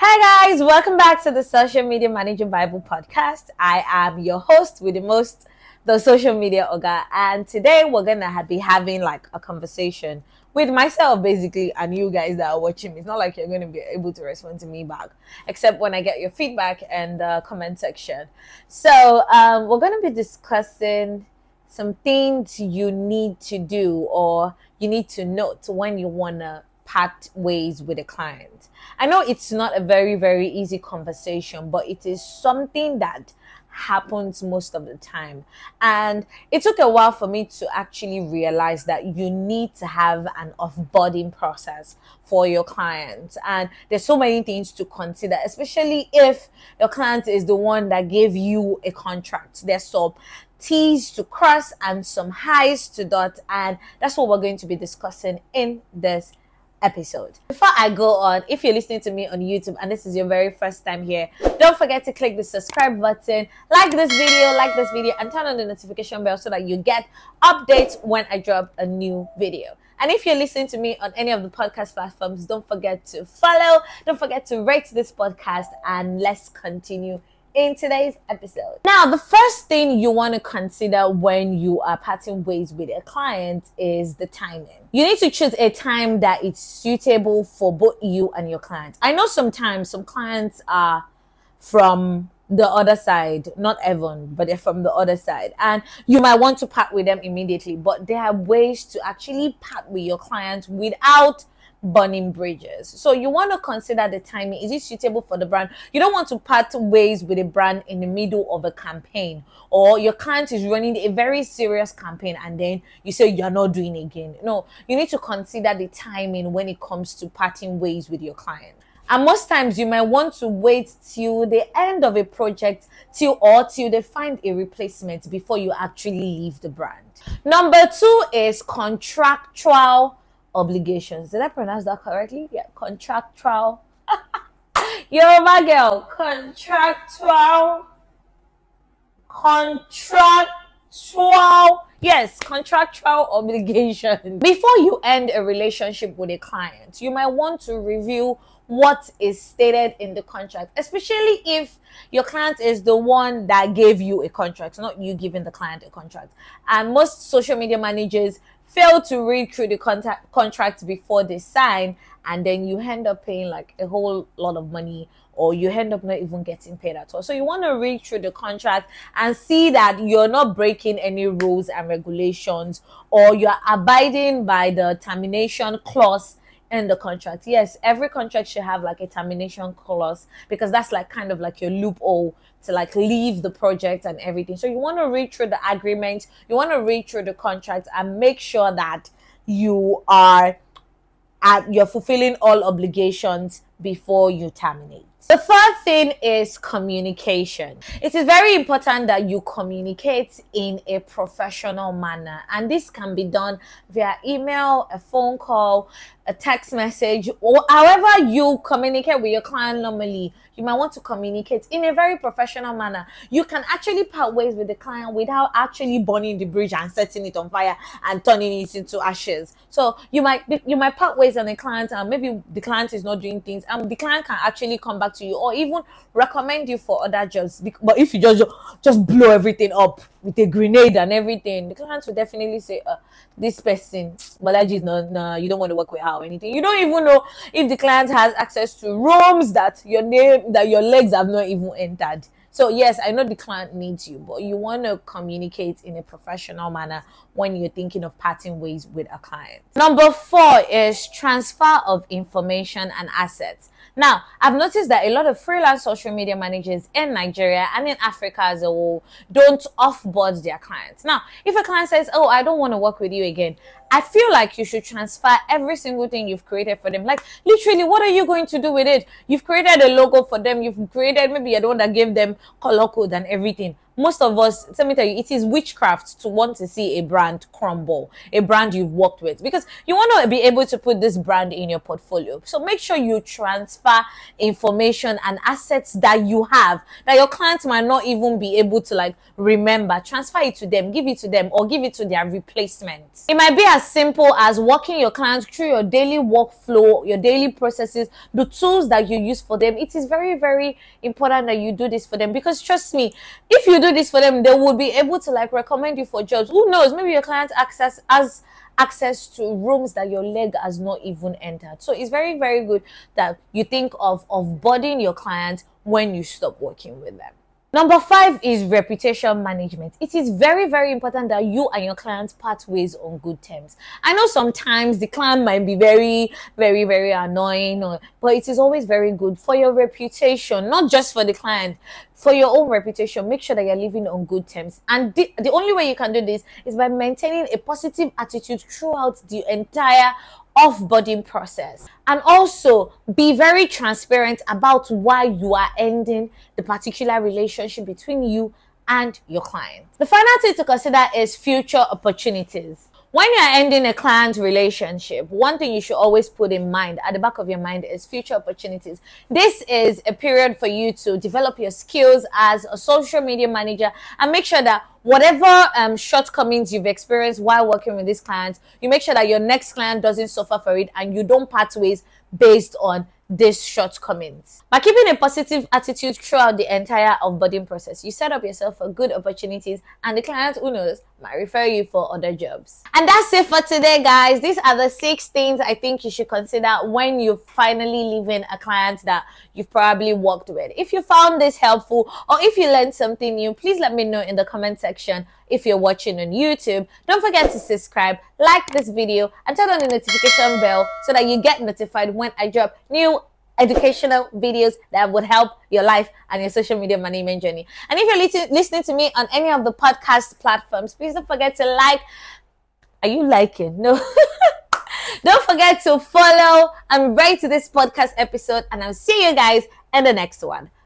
Hi guys, welcome back to the Social Media Manager Bible podcast. I am your host with the most, the social media Oga, and today we're gonna be having like a conversation with myself basically and you guys that are watching me. It's not like you're gonna be able to respond to me back, except when I get your feedback in the comment section. So we're gonna be discussing some things you need to do or you need to note when you wanna part ways with a client. I know it's not a very, very easy conversation, but it is something that happens most of the time. And it took a while for me to actually realize that you need to have an offboarding process for your clients. And there's so many things to consider, especially if your client is the one that gave you a contract. There's some T's to cross and some I's to dot, and that's what we're going to be discussing in this episode. Before I go on, if you're listening to me on YouTube and this is your very first time here, don't forget to click the subscribe button, like this video, and turn on the notification bell so that you get updates when I drop a new video. And if you're listening to me on any of the podcast platforms, don't forget to follow, don't forget to rate this podcast, and let's continue in today's episode. Now, the first thing you want to consider when you are parting ways with a client is the timing. You need to choose a time that is suitable for both you and your client. I know sometimes some clients are from the other side, not everyone, but they're from the other side, and you might want to part with them immediately, but there are ways to actually part with your clients without burning bridges. So you want to consider the timing. Is it suitable for the brand? You don't want to part ways with a brand in the middle of a campaign, or your client is running a very serious campaign and then you say you're not doing it again. No, you need to consider the timing when it comes to parting ways with your client. And most times you might want to wait till the end of a project till they find a replacement before you actually leave the brand. Number 2 is contractual obligations. Did I pronounce that correctly? Yeah, contractual. You're my girl. Contractual. Yes, contractual obligation. Before you end a relationship with a client, you might want to review what is stated in the contract, especially if your client is the one that gave you a contract, not you giving the client a contract. And most social media managers fail to read through the contract before they sign, and then you end up paying like a whole lot of money, or you end up not even getting paid at all. So you want to read through the contract and see that you're not breaking any rules and regulations, or you're abiding by the termination clause in the contract. Yes, every contract should have like a termination clause, because that's like kind of like your loophole to like leave the project and everything. So you want to read through the agreement, you want to read through the contract and make sure that you're fulfilling all obligations before you terminate. The third thing is communication. It is very important that you communicate in a professional manner, and this can be done via email, a phone call, a text message, or however you communicate with your client normally. You might want to communicate in a very professional manner. You can actually part ways with the client without actually burning the bridge and setting it on fire and turning it into ashes. So you might part ways on a client, and maybe the client is not doing things, and the client can actually come back to you or even recommend you for other jobs. But if you just blow everything up with a grenade and everything, the client will definitely say, this person, Balaji is not, you don't want to work with her or anything. You don't even know if the client has access to rooms that your legs have not even entered. So yes, I know the client needs you, but you want to communicate in a professional manner when you're thinking of parting ways with a client. Number 4 is transfer of information and assets. Now, I've noticed that a lot of freelance social media managers in Nigeria and in Africa as a whole don't offboard their clients. Now, if a client says, oh, I don't want to work with you again, I feel like you should transfer every single thing you've created for them. Like, literally, what are you going to do with it? You've created a logo for them. You've created, maybe you're the one that gave them color code and everything. most of us, let me tell you, it is witchcraft to want to see a brand crumble, a brand you've worked with, because you want to be able to put this brand in your portfolio. So make sure you transfer information and assets that you have that your clients might not even be able to like remember. Transfer it to them, give it to them, or give it to their replacements. It might be as simple as walking your clients through your daily workflow, your daily processes, the tools that you use for them. It is very, very important that you do this for them, because trust me, if you do this for them, they will be able to like recommend you for jobs. Who knows, maybe your client has access to rooms that your leg has not even entered. So it's very, very good that you think of boarding your clients when you stop working with them. Number 5 is reputation management. It is very, very important that you and your clients part ways on good terms. I know sometimes the client might be very, very, very annoying, but it is always very good for your reputation, not just for the client, for your own reputation. Make sure that you're living on good terms. And the only way you can do this is by maintaining a positive attitude throughout the entire offboarding process, and also be very transparent about why you are ending the particular relationship between you and your client. The final thing to consider is future opportunities. When you're ending a client relationship, one thing you should always put in mind, at the back of your mind, is future opportunities. This is a period for you to develop your skills as a social media manager and make sure that whatever shortcomings you've experienced while working with these clients, you make sure that your next client doesn't suffer for it and you don't part ways based on these shortcomings. By keeping a positive attitude throughout the entire offboarding process, you set up yourself for good opportunities, and the client, who knows, might refer you for other jobs. And that's it for today, guys. These are the 6 things I think you should consider when you're finally leaving a client that you've probably worked with. If you found this helpful, or if you learned something new, please let me know in the comment section. If you're watching on YouTube, don't forget to subscribe, like this video, and turn on the notification bell so that you get notified when I drop new educational videos that would help your life and your social media management journey. And if you're listening to me on any of the podcast platforms, please don't forget to like. Are you liking? No. Don't forget to follow and rate this podcast episode, and I'll see you guys in the next one.